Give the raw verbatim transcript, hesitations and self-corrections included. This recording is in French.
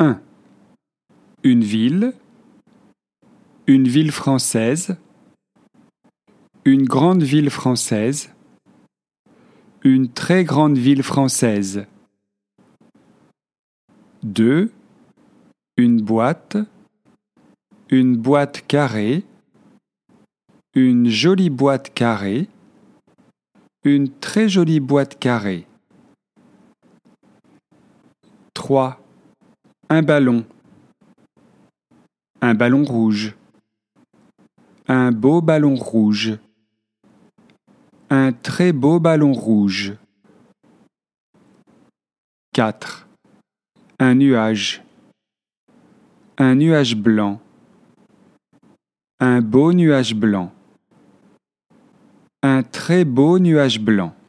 un. Une ville, une ville française, une grande ville française, une très grande ville française. deux. Une boîte, une boîte carrée, une jolie boîte carrée, une très jolie boîte carrée. trois. Un ballon, un ballon rouge, un beau ballon rouge, un très beau ballon rouge. quatre. Un nuage, un nuage blanc, un beau nuage blanc, un très beau nuage blanc.